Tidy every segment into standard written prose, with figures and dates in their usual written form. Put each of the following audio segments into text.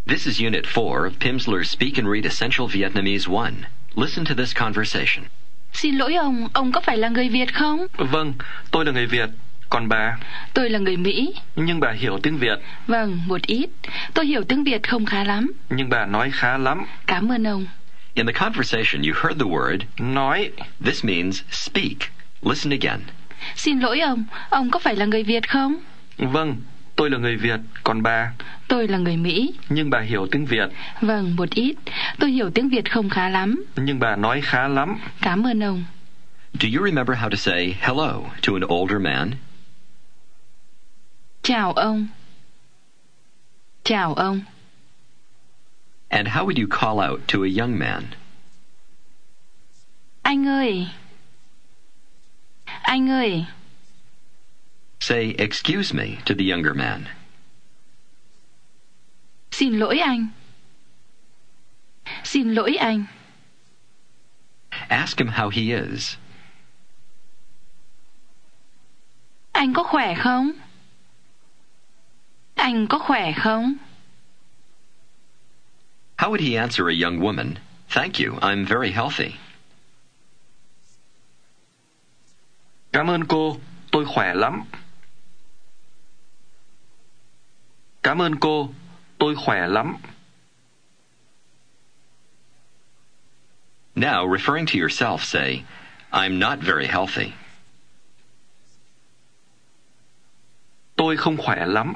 This is Unit 4 of Pimsleur's Speak and Read Essential Vietnamese 1. Listen to this conversation. Xin lỗi ông có phải là người Việt không? Vâng, tôi là người Việt. Còn bà? Tôi là người Mỹ. Nhưng bà hiểu tiếng Việt. Vâng, một ít. Tôi hiểu tiếng Việt không khá lắm. Nhưng bà nói khá lắm. Cảm ơn ông. In the conversation, you heard the word Nói. This means speak. Listen again. Xin lỗi ông có phải là người Việt không? Vâng, tôi là người Việt. Còn bà? Tôi là người Mỹ. Nhưng bà hiểu tiếng Việt. Vâng, một ít. Tôi hiểu tiếng Việt không khá lắm. Nhưng bà nói khá lắm. Cảm ơn ông. Do you remember how to say hello to an older man? Chào ông. Chào ông. And how would you call out to a young man? Anh ơi. Anh ơi. Say excuse me to the younger man. Xin lỗi anh. Xin lỗi anh. Ask him how he is. Anh có khỏe không? Anh có khỏe không? How would he answer a young woman? Thank you, I'm very healthy. Cảm ơn cô, tôi khỏe lắm. Cảm ơn cô, tôi khỏe lắm. Now, referring to yourself, say, I'm not very healthy. Tôi không khỏe lắm.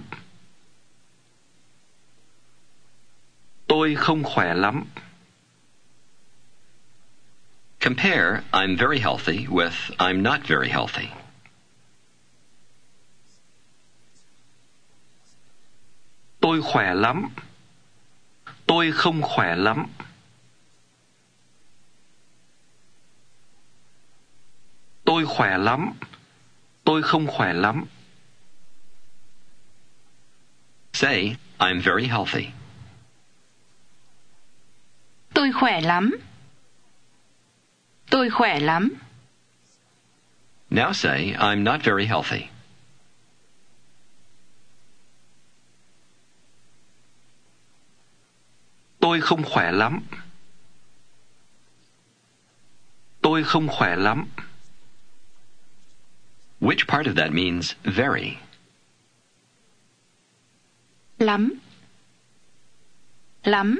Tôi không khỏe lắm. Compare I'm very healthy with I'm not very healthy. Tôi khỏe lắm. Tôi không khỏe lắm. Tôi khỏe lắm. Tôi không khỏe lắm. Say, I'm very healthy. Tôi khỏe lắm. Tôi khỏe lắm. Now say, I'm not very healthy. Tôi không khỏe lắm. Tôi không khỏe lắm. Which part of that means very? Lắm. Lắm.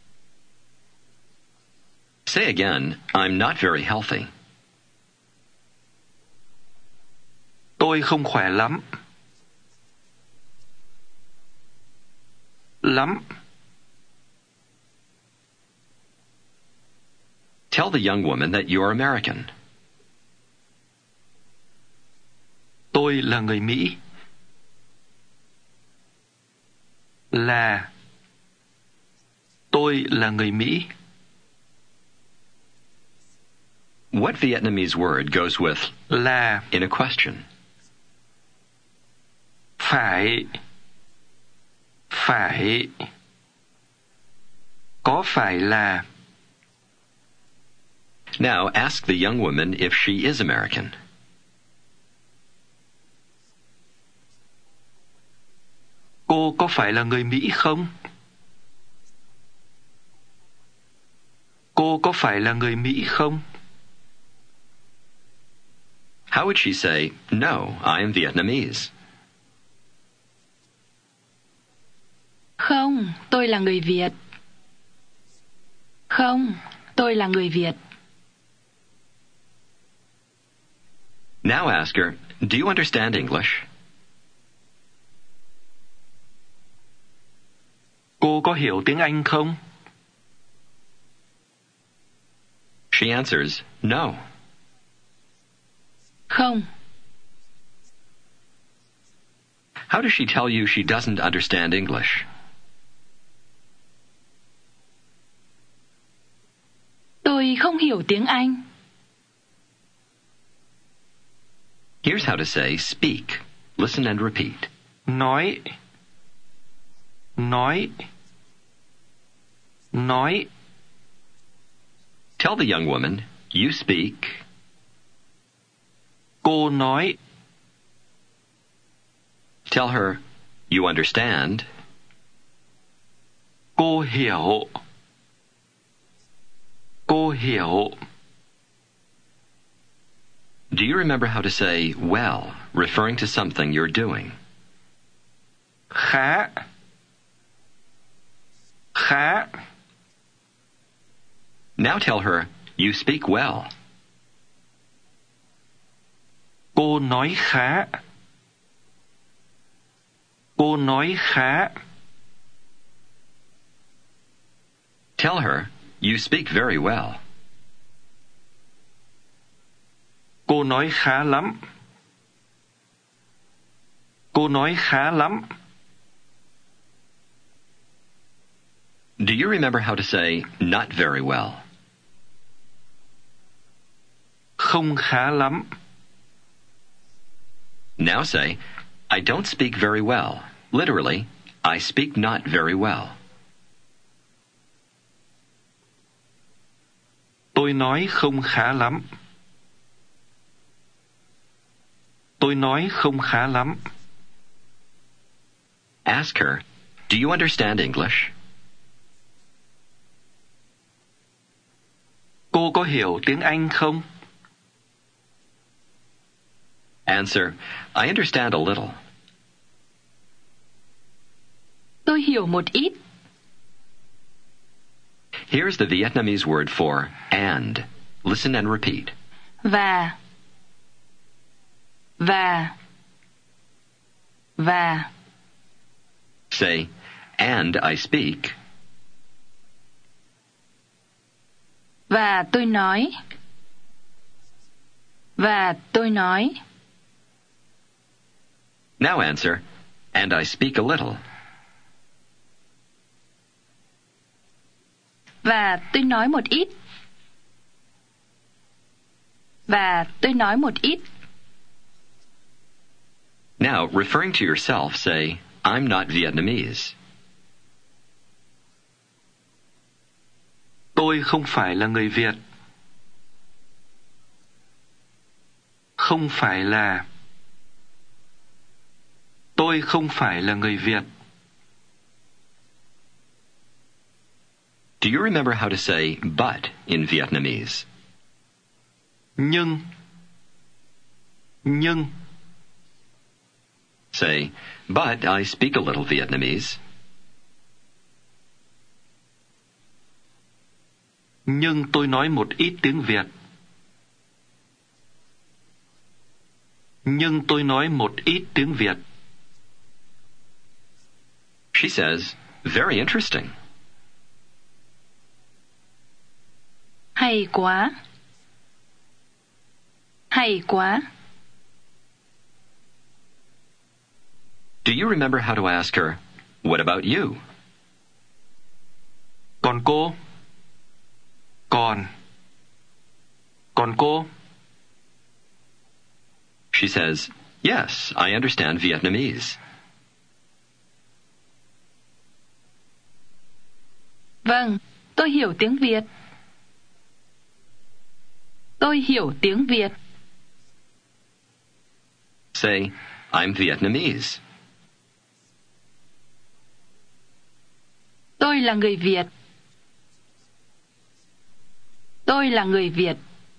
Say again, I'm not very healthy. Tôi không khỏe lắm. Lắm. Tell the young woman that you're American. Tôi là người Mỹ. Là. Tôi là người Mỹ. What Vietnamese word goes with là in a question? Phải. Phải. Có phải là. Now ask the young woman if she is American. Cô có phải là người Mỹ không? Cô có phải là người Mỹ không? How would she say, no, I am Vietnamese? Không, tôi là người Việt. Không, tôi là người Việt. Now ask her, do you understand English? Cô có hiểu tiếng Anh không? She answers, no. Không. How does she tell you she doesn't understand English? Tôi không hiểu tiếng Anh. Here's how to say speak. Listen and repeat. Nói. Nói. Nói. Tell the young woman, you speak. Cô nói. Tell her, you understand. Cô hiểu. Cô hiểu. Do you remember how to say well, referring to something you're doing? Khá. Khá. Now tell her, you speak well. Cô nói khá. Cô nói khá. Tell her, you speak very well. Cô nói khá lắm. Cô nói khá lắm. Do you remember how to say not very well? Không khá lắm. Now say, I don't speak very well. Literally, I speak not very well. Tôi nói không khá lắm. Tôi nói không khá lắm. Ask her, do you understand English? Cô có hiểu tiếng Anh không? Answer, I understand a little. Tôi hiểu một ít. Here's the Vietnamese word for and. Listen and repeat. Và. Và. Và. Say, and I speak. Và tôi nói. Và tôi nói. Now answer, and I speak a little. Và tôi nói một ít. Và tôi nói một ít. Now, referring to yourself, say, I'm not Vietnamese. Tôi không phải là người Việt. Không phải là. Tôi không phải là người Việt. Do you remember how to say but in Vietnamese? Nhưng. Nhưng. Say, but I speak a little Vietnamese. Nhưng tôi nói một ít tiếng Việt. Nhưng tôi nói một ít tiếng Việt. She says, very interesting. Hay quá. Hay quá. Do you remember how to ask her, what about you? Còn cô? Còn cô? She says, yes, I understand Vietnamese. Vâng, tôi hiểu tiếng Việt. Tôi hiểu tiếng Việt. Say, I'm Vietnamese. Tôi là người Việt. Tôi là người Việt.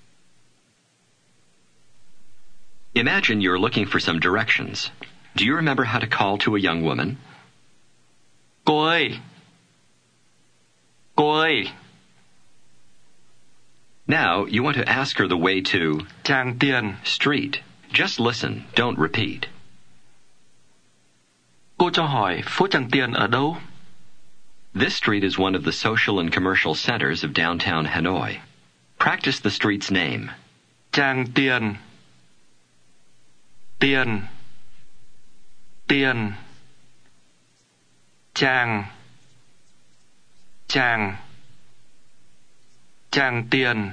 Imagine you're looking for some directions. Do you remember how to call to a young woman? Cô ơi! Cô ơi! Now, you want to ask her the way to Tràng Tiền. street. Just listen, don't repeat. Cô cho hỏi phố Tràng Tiền ở đâu? This street is one of the social and commercial centers of downtown Hanoi. Practice the street's name. Tràng Tiền. Tiền. Tiền. Tràng. Tràng. Tràng Tiền.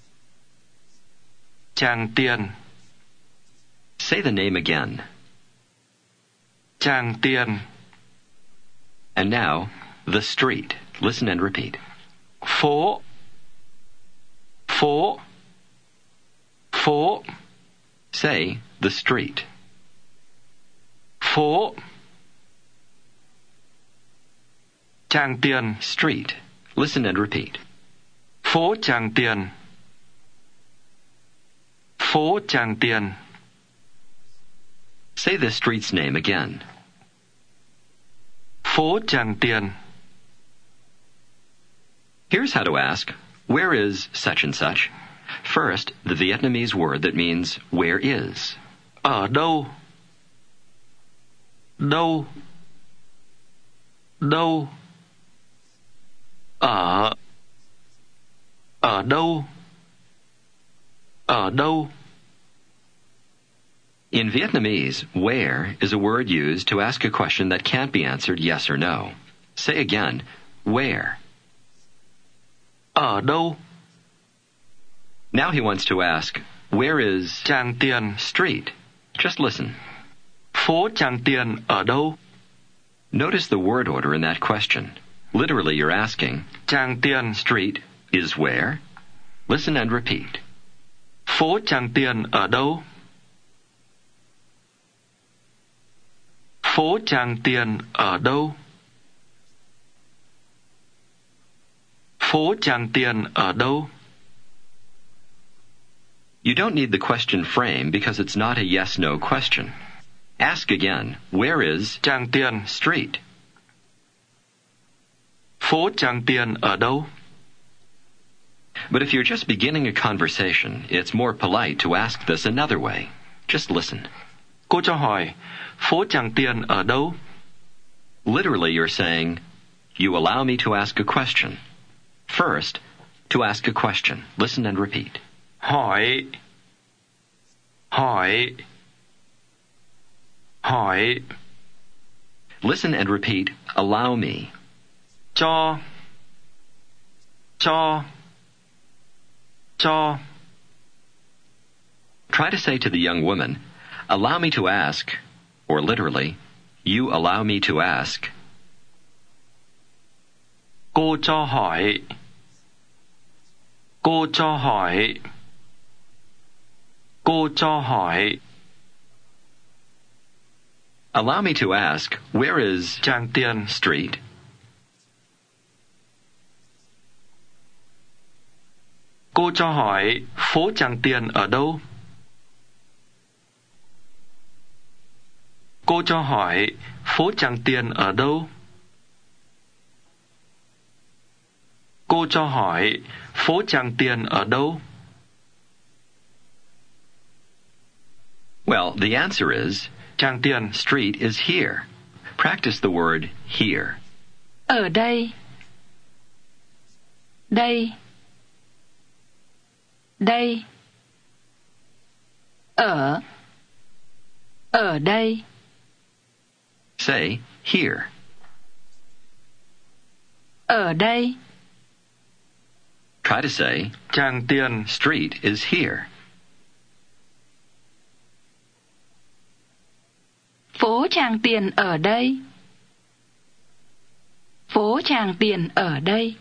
Tràng Tiền. Say the name again. Tràng Tiền. And now, the street. Listen and repeat. Phố. Phố. Phố. Say the street. Phố. Tràng Tiền. Street. Listen and repeat. Phố Tràng Tiền. Phố Tràng Tiền. Say the street's name again. Phố Tràng Tiền. Here's how to ask, where is such and such? First, the Vietnamese word that means where is. Ở đâu? Đâu? Đâu? Ở. Ở đâu? Ở đâu? In Vietnamese, where is a word used to ask a question that can't be answered yes or no. Say again, where? Ở đâu? Now he wants to ask, where is Tràng Tiền. street? Just listen. Phố Tràng Tiền ở đâu? Notice the word order in that question. Literally, you're asking, Tràng Tiền. street is where? Listen and repeat. Phố Tràng Tiền ở đâu? Phố Tràng Tiền ở đâu? Phố Tràng Tiền ở đâu? You don't need the question frame because it's not a yes-no question. Ask again, where is Tràng Tiền. street? Phố Tràng Tiền ở đâu? But if you're just beginning a conversation, it's more polite to ask this another way. Just listen. Cô cho hỏi, phố Tràng Tiền ở đâu? Literally, you're saying, you allow me to ask a question. First, to ask a question. Listen and repeat. Hỏi. Hỏi. Hỏi. Listen and repeat, allow me. Cho. Cho. Cho. Try to say to the young woman, allow me to ask, or literally, you allow me to ask. Cô cho hỏi. Cô cho hỏi. Cô cho hỏi. Allow me to ask, where is Tràng Tiền. street? Cô cho hỏi, phố Tràng Tiền ở đâu? Cô cho hỏi, phố Tràng Tiền ở đâu? Cô cho hỏi, phố Tràng Tiền ở đâu? Well, the answer is, Tràng Tiền. street is here. Practice the word here. Ở đây. Đây. Đây. Ở. Ở đây. Say, here. Ở đây. Try to say, Tràng Tiền. street is here. Phố Tràng Tiền ở đây. Phố Tràng Tiền ở đây.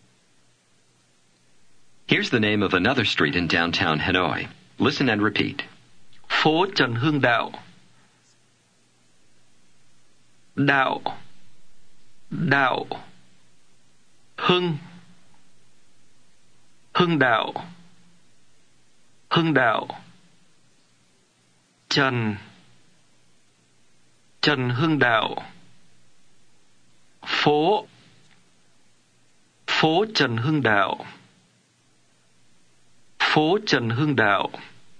Here's the name of another street in downtown Hanoi. Listen and repeat. Phố Trần Hưng Đạo. Đạo. Đạo. Hưng. Hưng Đạo. Hưng Đạo. Trần. Trần Hưng Đạo. Phố. Phố Trần Hưng Đạo. Phố Trần Hưng Đạo.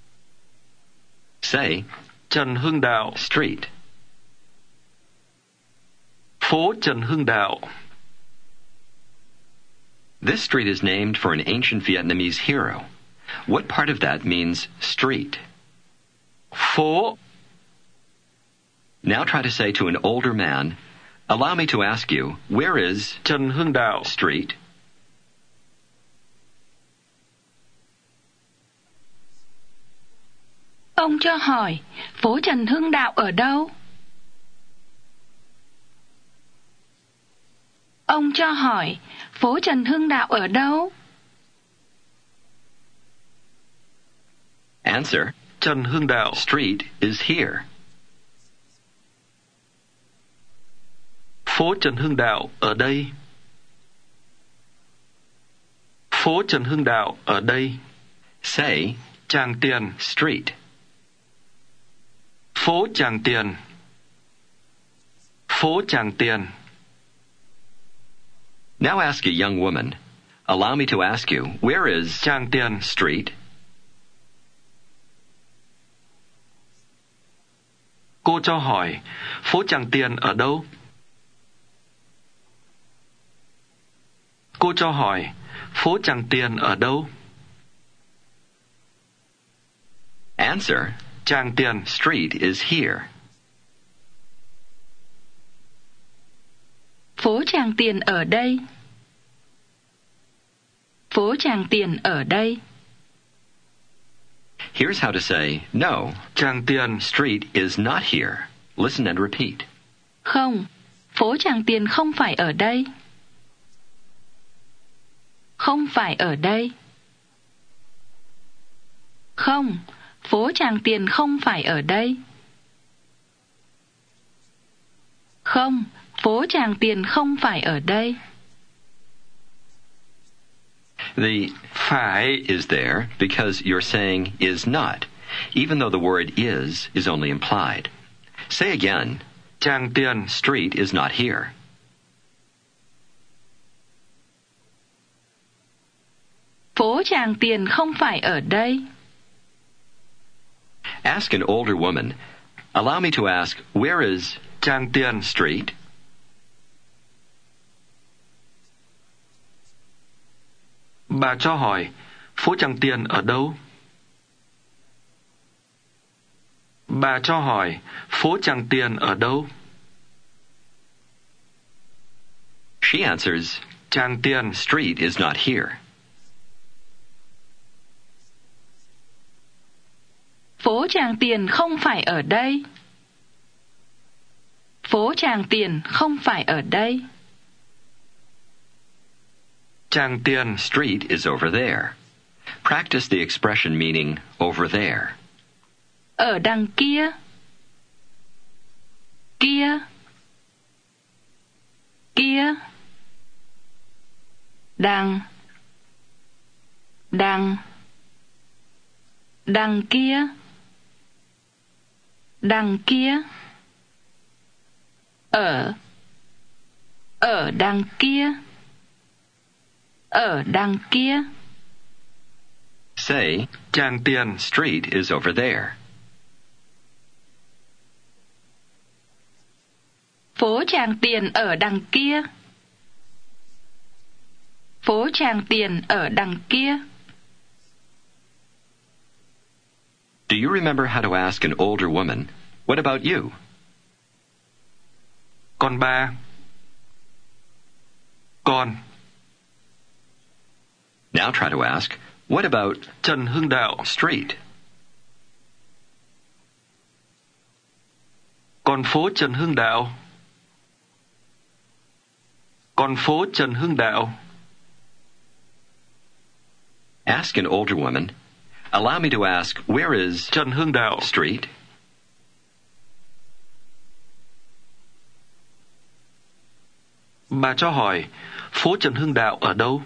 Say, Trần Hưng Đạo. street. Phố Trần Hưng Đạo. This street is named for an ancient Vietnamese hero. What part of that means street? Phố. Now try to say to an older man, allow me to ask you, where is Trần Hưng Đạo. street? Ông cho hỏi, phố Trần Hưng Đạo ở đâu? Ông cho hỏi, phố Trần Hưng Đạo ở đâu? Answer, Trần Hưng Đạo. street is here. Phố Trần Hưng Đạo ở đây. Phố Trần Hưng Đạo ở đây. Say Tràng Tiền. street. Phố Tràng Tiền. Phố Tràng Tiền. Now ask a young woman, allow me to ask you, where is Tràng Tiền. street? Cô cho hỏi, phố Tràng Tiền ở đâu? Cô cho hỏi, phố Tràng Tiền ở đâu? Answer, Tràng Tiền. street is here. Phố Tràng Tiền ở đây. Phố Tràng Tiền ở đây. Here's how to say, no, Tràng Tiền. street is not here. Listen and repeat. Không, phố Tràng Tiền không phải ở đây. Không phải ở đây. Không, phố Tràng Tiền không phải ở đây. Không, phố Tràng Tiền không phải ở đây. The Phải is there because you're saying is not, even though the word is only implied. Say again, Tràng Tiền. street is not here. Phố Tràng Tiền không phải ở đây. Ask an older woman, allow me to ask, where is Tràng Tiền. street? Bà cho hỏi, phố Tràng Tiền ở đâu? Bà cho hỏi, phố Tràng Tiền ở đâu? She answers, Tràng Tiền. street is not here. Phố Tràng Tiền không phải ở đây. Phố Tràng Tiền không phải ở đây. Tràng Tiền. Street is over there. Practice the expression meaning over there. Ở đằng kia. Kia. Kia. Đằng. Đằng. Đằng kia. Đằng kia. Ở. Ở đằng kia. Ở đằng kia. Say, Tràng Tiền. street is over there. Phố Tràng Tiền ở đằng kia. Phố Tràng Tiền ở đằng kia. Do you remember how to ask an older woman, what about you? Còn bà? Còn. Now try to ask, what about Trần Hưng Đạo. street? Còn phố Trần Hưng Đạo. Còn phố Trần Hưng Đạo. Ask an older woman, allow me to ask, where is Trần Hưng Đạo. street? Bà cho hỏi, phố Trần Hưng Đạo ở đâu?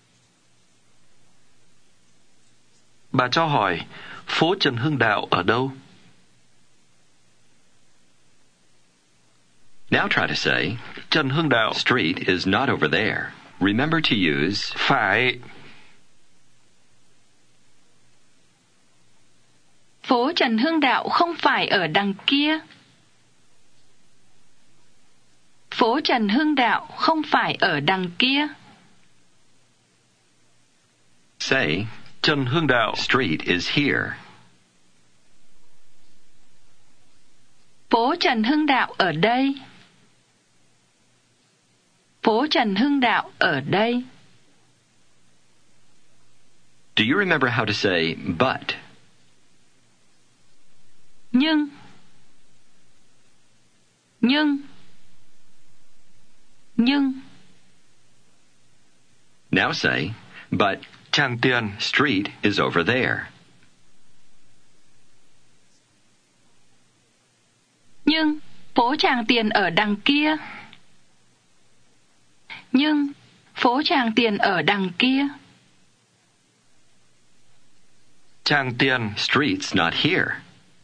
Bà cho hỏi, phố Trần Hưng Đạo ở đâu? Now try to say, Trần Hưng Đạo. street is not over there. Remember to use Phải. Phố Trần Hưng Đạo không phải ở đằng kia. Phố Trần Hưng Đạo không phải ở đằng kia. say, Trần Hưng Đạo. street is here. Phố Trần Hưng Đạo ở đây. Phố Trần Hưng Đạo ở đây. Do you remember how to say but? Nhưng. Nhưng. Nhưng. Now say, but Tràng Tiền. street is over there. Nhưng phố Tràng Tiền ở đằng kia. Nhưng phố Tràng Tiền ở đằng kia. Tràng tiền. Street's not here.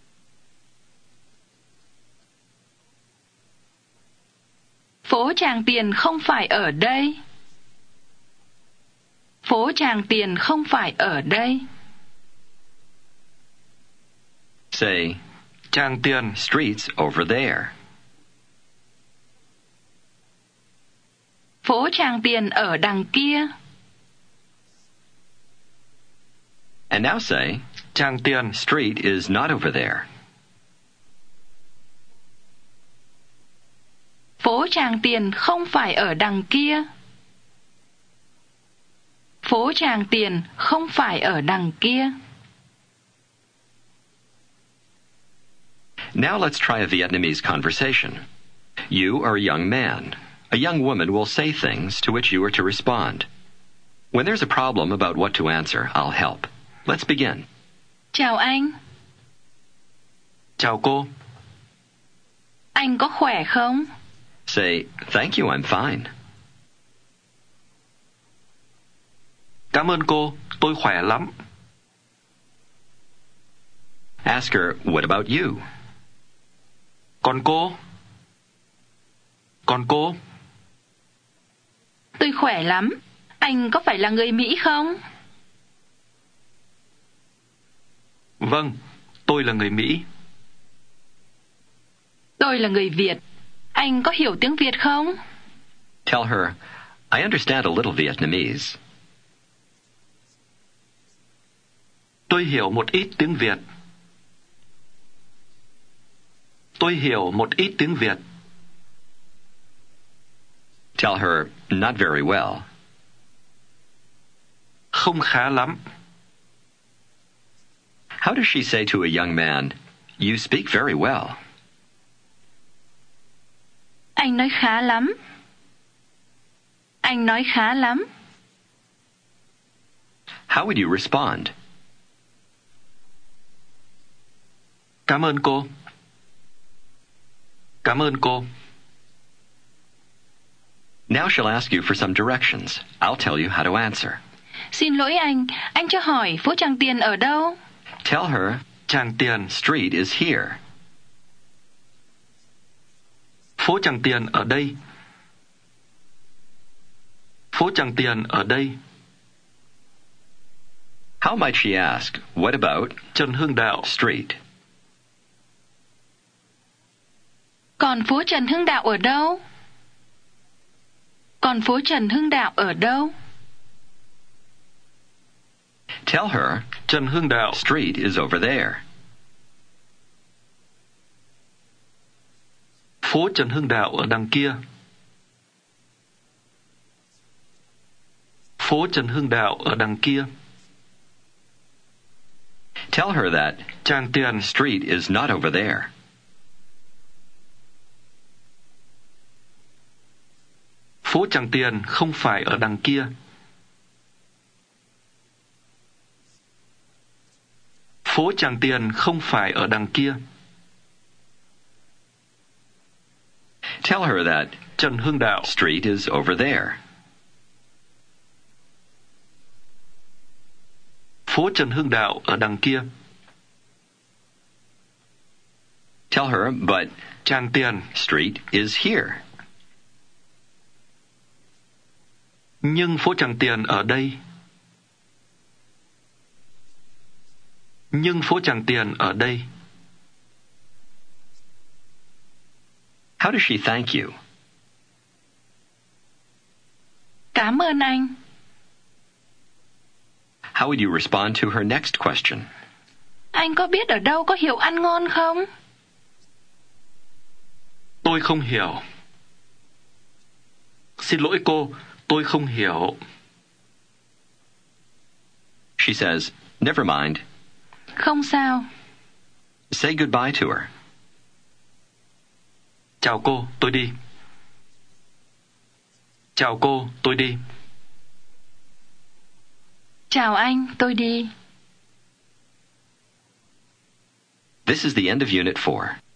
Phố Tràng Tiền không phải ở đây. Phố Tràng Tiền không phải ở đây. Say, Tràng tiền. street's over there. Phố Tràng Tiền ở đằng kia. And now say, Tràng tiền. street is not over there. Phố Tràng Tiền không phải ở đằng kia. Phố Tràng Tiền không phải ở đằng kia. Now let's try a Vietnamese conversation. You are a young man. A young woman will say things to which you are to respond. When there's a problem about what to answer, I'll help. Let's begin. Chào anh. Chào cô. Anh có khỏe không? Say, thank you, I'm fine. Cảm ơn cô, tôi khỏe lắm. Ask her, what about you? Còn cô? Còn cô? Tôi khỏe lắm. Anh có phải là người Mỹ không? Vâng, tôi là người Mỹ. Tôi là người Việt. Anh có hiểu tiếng Việt không? Tell her, I understand a little Vietnamese. Tôi hiểu một ít tiếng Việt. Tôi hiểu một ít tiếng Việt. Tell her, not very well. Không khá lắm. How does she say to a young man, you speak very well? Anh nói khá lắm. Anh nói khá lắm. How would you respond? Cảm ơn cô. Cảm ơn cô. Now she'll ask you for some directions. I'll tell you how to answer. Xin lỗi anh cho hỏi phố Tràng Tiền ở đâu? Tell her, Tràng tiền. street is here. Phố Tràng tiền ở đây. Phố Tràng tiền ở đây. How might she ask, what about Trần Hưng Đạo. street? Còn phố Trần Hưng Đạo ở đâu? Còn phố Trần Hưng Đạo ở đâu? Tell her, Trần Hưng Đạo. street is over there. Phố Trần Hưng Đạo ở đằng kia. Phố Trần Hưng Đạo ở đằng kia. Tell her that Tràng tiền. street is not over there. Phố Tràng tiền không phải ở đằng kia. Phố Tràng tiền không phải ở đằng kia. Tell her that Trần Hưng Đạo. street is over there. Phố Trần Hưng Đạo ở đằng kia. Tell her, but Tràng tiền. street is here. Nhưng phố Tràng tiền ở đây. Nhưng phố Tràng tiền ở đây. How does she thank you? Cảm ơn anh. How would you respond to her next question? Anh có biết ở đâu có hiệu ăn ngon không? Tôi không hiểu. Xin lỗi cô, tôi không hiểu. She says, never mind. Không sao. Say goodbye to her. Chào cô, tôi đi. Chào cô, tôi đi. Chào anh, tôi đi. This is the end of Unit 4.